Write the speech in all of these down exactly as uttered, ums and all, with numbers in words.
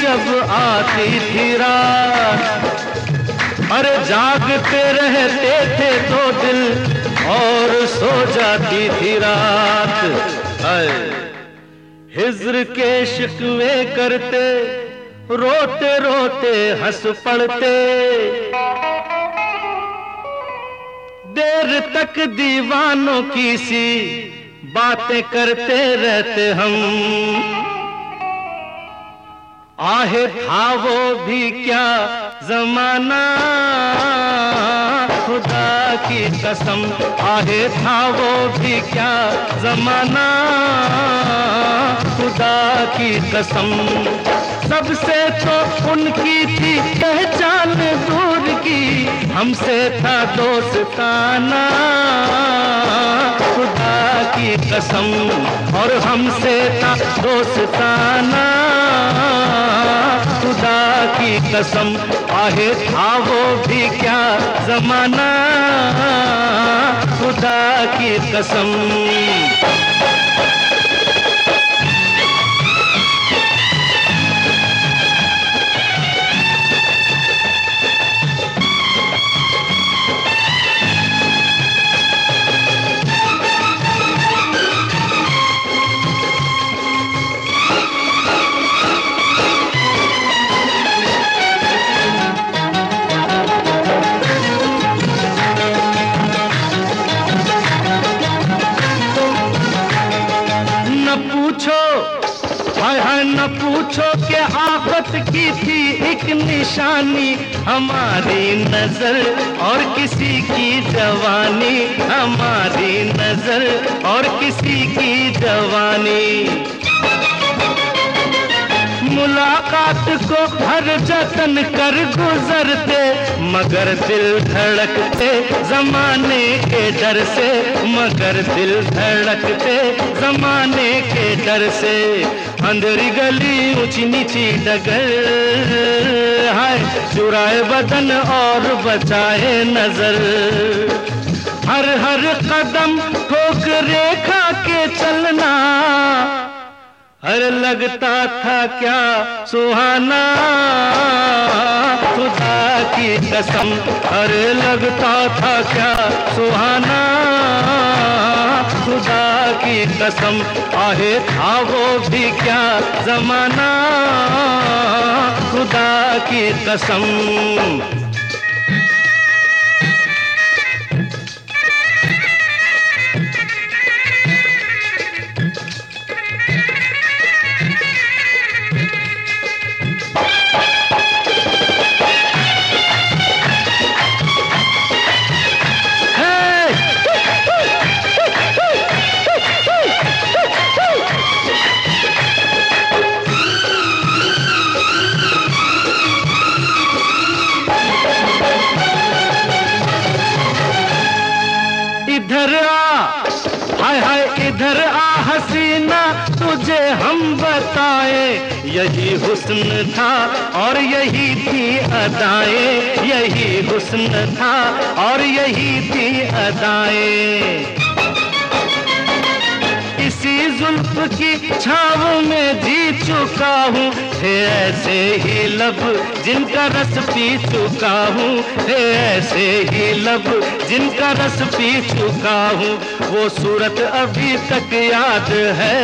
जब आती थी रात, अरे जागते रहते थे तो दिल और सो जाती थी रात। हिज्र के शिकवे करते, रोते रोते हंस पड़ते, देर तक दीवानों की सी बातें करते रहते हम। आहे था वो भी क्या जमाना, खुदा की कसम, आहे था वो भी क्या जमाना, खुदा की कसम। सबसे तो उनकी थी पहचान दूर की, हमसे था दोस्ताना, खुदा की कसम, और हमसे था दोस्ताना, खुदा की कसम। आहे था वो भी क्या जमाना, खुदा की कसम। हाय हाय न पूछो कि आफत की थी एक निशानी, हमारी नजर और किसी की जवानी, हमारी नजर और किसी की जवानी। मुलाकात को हर जतन कर गुजरते, मगर दिल धड़कते जमाने के डर से, मगर दिल धड़कते जमाने के डर से। अंधेरी गली ऊंची नीची डगर, हाय चुराए बदन और बचाए नजर। हर हर कदम ठोकरे खा के चलना, अरे लगता था क्या सुहाना, खुदा की कसम, अरे लगता था क्या सुहाना, खुदा की कसम। आहे था वो भी क्या जमाना, खुदा की कसम। इधर आ, हाय हाय इधर आ हसीना, तुझे हम बताए, यही हुस्न था और यही थी अदाएं, यही हुस्न था और यही थी अदाएं। इसी जुल्फ की छाव में जी चुका हूँ, थे ऐसे ही लब जिनका रस पी चुका हूँ, थे ऐसे ही लब जिनका रस पी चुका हूँ। वो सूरत अभी तक याद है,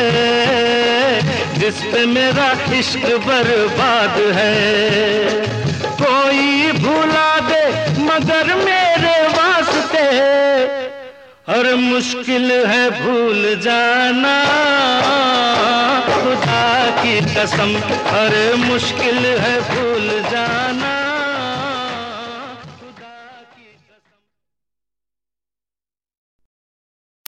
जिस पे मेरा इश्क बर्बाद है। कोई भुला दे मगर मेरे वास्ते, और मुश्किल है भूल जाना, खुदा की कसम, अरे मुश्किल है भूल जाना।